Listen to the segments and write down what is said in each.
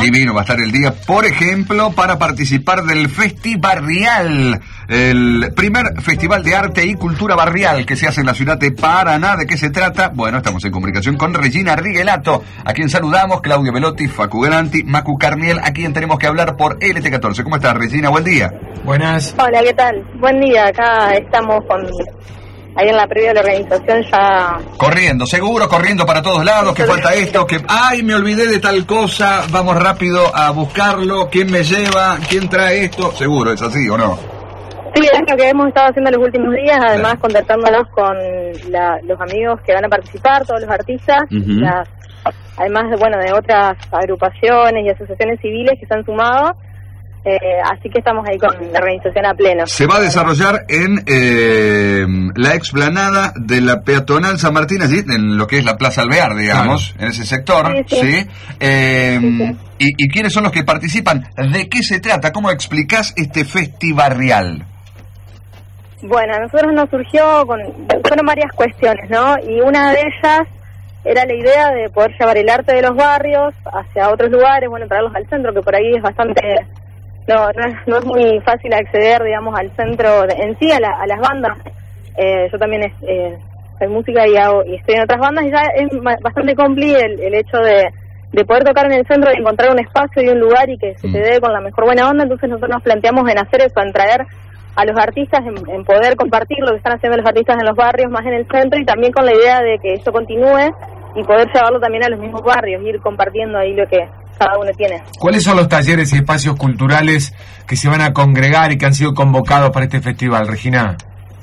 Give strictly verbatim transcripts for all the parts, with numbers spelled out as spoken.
Divino va a estar el día, por ejemplo, para participar del Festibarrial, el primer festival de arte y cultura barrial que se hace en la ciudad de Paraná. ¿De qué se trata? Bueno, estamos en comunicación con Regina Rigelato, a quien saludamos, Claudio Velotti, Facu Galanti, Macu Carniel, a quien tenemos que hablar por L T catorce. ¿Cómo estás, Regina? Buen día. Buenas. Hola, ¿qué tal? Buen día, acá estamos con... Ahí en la previa de la organización ya... Corriendo, seguro, corriendo para todos lados, que falta esto, que... ¡Ay, me olvidé de tal cosa! Vamos rápido a buscarlo. ¿Quién me lleva? ¿Quién trae esto? Seguro, ¿es así o no? Sí, es lo que hemos estado haciendo los últimos días, además contactándonos con la, los amigos que van a participar, todos los artistas, uh-huh. las, además de, bueno, de otras agrupaciones y asociaciones civiles que se han sumado. Eh, así que estamos ahí con la organización a pleno. Se va a desarrollar en eh, la explanada de la peatonal San Martín, allí en lo que es la Plaza Alvear, digamos, claro. En ese sector, ¿sí? ¿sí? ¿sí? Eh, sí, sí. Y, ¿Y quiénes son los que participan? ¿De qué se trata? ¿Cómo explicás este Festibarrial? Bueno, a nosotros nos surgió, con, fueron varias cuestiones, ¿no? Y una de ellas era la idea de poder llevar el arte de los barrios hacia otros lugares, bueno, traerlos al centro, que por ahí es bastante... No, no es, no es muy fácil acceder, digamos, al centro de, en sí, a, la, a las bandas. Eh, yo también es, eh, soy música y, hago, y estoy en otras bandas, y ya es bastante compli el, el hecho de, de poder tocar en el centro y encontrar un espacio y un lugar y que se te dé con la mejor buena onda. Entonces nosotros nos planteamos en hacer eso, en traer a los artistas, en, en poder compartir lo que están haciendo los artistas en los barrios, más en el centro, y también con la idea de que esto continúe y poder llevarlo también a los mismos barrios, ir compartiendo ahí lo que cada uno tiene. ¿Cuáles son los talleres y espacios culturales que se van a congregar y que han sido convocados para este festival, Regina?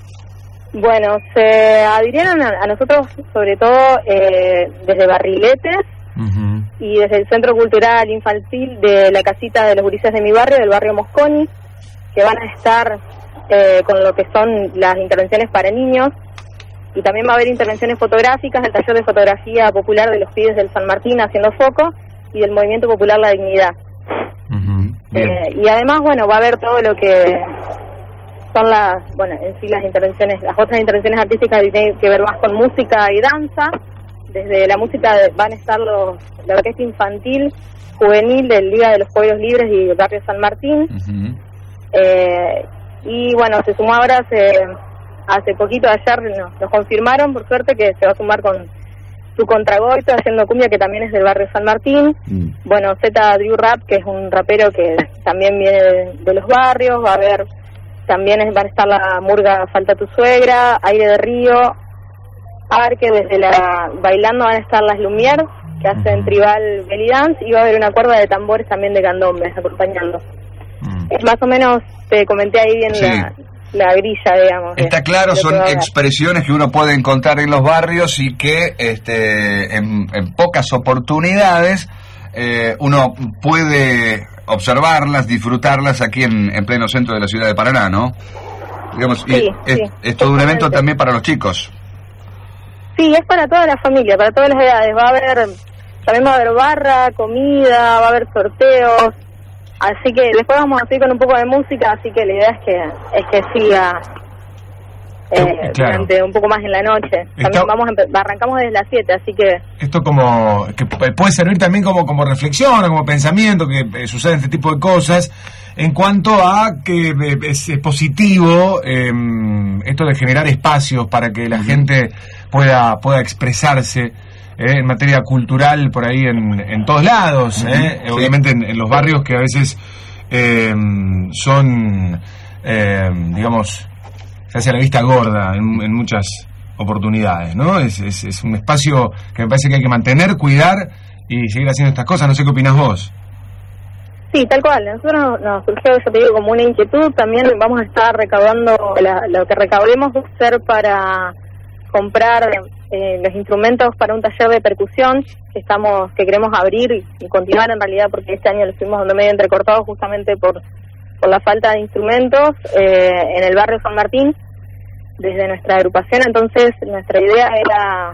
Bueno, se adhirieron a, a nosotros sobre todo eh, desde Barriletes uh-huh. y desde el Centro Cultural Infantil de la Casita de los Gurises de mi barrio, del barrio Mosconi, que van a estar eh, con lo que son las intervenciones para niños, y también va a haber intervenciones fotográficas, el taller de fotografía popular de los pibes del San Martín haciendo foco, y del Movimiento Popular La Dignidad. Uh-huh. Eh, y además, bueno, va a haber todo lo que son las, bueno, en sí las intervenciones, las otras intervenciones artísticas que tienen que ver más con música y danza. Desde la música van a estar los, la orquesta infantil juvenil del Liga de los Pueblos Libres y el barrio San Martín. Uh-huh. Eh, y bueno, se sumó ahora hace, hace poquito, ayer nos, nos confirmaron, por suerte, que se va a sumar con su contragolpe haciendo cumbia, que también es del barrio San Martín. Mm. Bueno, Z Drew Rap, que es un rapero que también viene de, de los barrios. Va a haber, también es, van a estar la murga Falta tu Suegra, Aire de Río, Arque, desde la bailando van a estar las Lumière, que hacen tribal belly dance, y va a haber una cuerda de tambores también de candombes acompañando. Mm. Es más o menos, te comenté ahí bien sí. la... la grilla, digamos. Está claro, son expresiones que uno puede encontrar en los barrios y que este, en, en pocas oportunidades eh, uno puede observarlas, disfrutarlas aquí en, en pleno centro de la ciudad de Paraná, ¿no? Digamos, sí, y sí, es, es todo un evento también para los chicos. Sí, es para toda la familia, para todas las edades. Va a haber, también va a haber barra, comida, va a haber sorteos. Así que después vamos a seguir con un poco de música, así que la idea es que es que siga eh, claro. durante un poco más en la noche. También Esto, vamos a arrancamos desde las siete, así que... Esto como que puede servir también como, como reflexión o como pensamiento, que eh, sucede este tipo de cosas, en cuanto a que eh, es, es positivo eh, esto de generar espacios para que la uh-huh. gente pueda, pueda expresarse. Eh, en materia cultural por ahí en, en todos lados, eh, sí. obviamente en, en los barrios que a veces eh, son, eh, digamos, se hace la vista gorda en, en muchas oportunidades, ¿no? Es, es, es un espacio que me parece que hay que mantener, cuidar y seguir haciendo estas cosas. No sé qué opinás vos. Sí, tal cual. Nosotros nos surgió, yo te digo, como una inquietud. También vamos a estar recaudando, la, lo que recaudemos va a ser para comprar eh, los instrumentos para un taller de percusión que estamos que queremos abrir y, y continuar en realidad, porque este año lo estuvimos dando medio entrecortado justamente por por la falta de instrumentos eh, en el barrio San Martín desde nuestra agrupación. Entonces nuestra idea era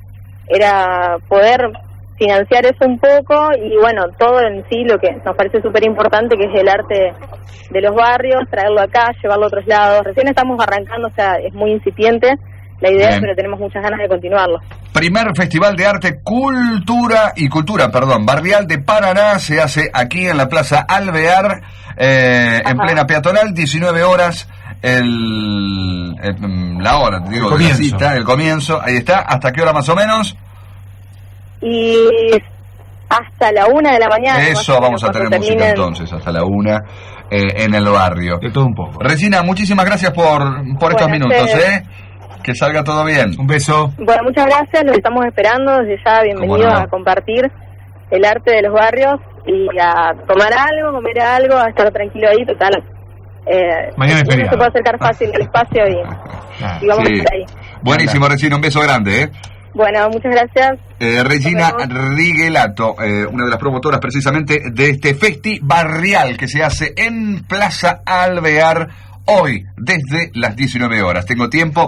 era poder financiar eso un poco y bueno, todo en sí lo que nos parece súper importante, que es el arte de los barrios, traerlo acá, llevarlo a otros lados. Recién estamos arrancando, o sea, es muy incipiente. la idea, Bien. pero tenemos muchas ganas de continuarlo. Primer Festival de Arte, Cultura y Cultura, perdón, Barrial de Paraná, se hace aquí en la Plaza Alvear, eh, en plena peatonal, diecinueve horas, el, el- la hora, te digo, El de la comienzo. cita, el comienzo, ahí está, ¿hasta qué hora más o menos? Y hasta la una de la mañana. más Eso, o menos, vamos a tener cuando música terminen. entonces, hasta la una, eh, en el barrio. De todo un poco. Regina, muchísimas gracias por, por estos Bueno, minutos, ustedes. ¿eh? Que salga todo bien. Un beso. Bueno, muchas gracias, los estamos esperando desde ya, bienvenidos ¿Cómo no? a compartir el arte de los barrios y a tomar algo, comer algo, a estar tranquilo ahí, total. Eh, Mañana es uno feriado. se puede acercar fácil al espacio y, Ah, y vamos Sí. a estar ahí. Buenísimo, Regina, un beso grande, ¿eh? Bueno, muchas gracias. Eh, Regina Nos vemos. Rigelato, eh, una de las promotoras precisamente de este Festi Barrial que se hace en Plaza Alvear hoy, desde las diecinueve horas. Tengo tiempo.